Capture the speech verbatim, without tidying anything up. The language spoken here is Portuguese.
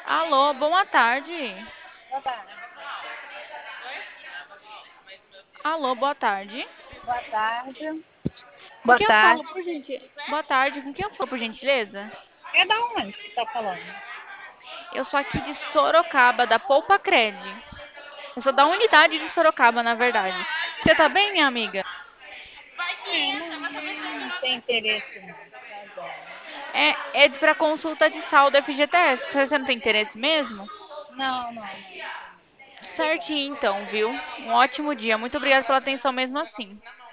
Alô, boa tarde. Boa tarde. Alô, boa tarde. Boa tarde. Com Boa quem eu falo tarde. por gentileza? Boa tarde, com quem eu falo por gentileza? É da onde que tá falando? Eu sou aqui de Sorocaba, da Poupa Cred. Eu sou da unidade de Sorocaba, na verdade. Você tá bem, minha amiga? É, não, não tem interesse não, pra agora. É, é para consulta de saldo F G T S. Você não tem interesse mesmo? Não, não, não, tem não. Obrigada. Certinho, então, viu? Um ótimo dia. Muito obrigada pela atenção mesmo assim.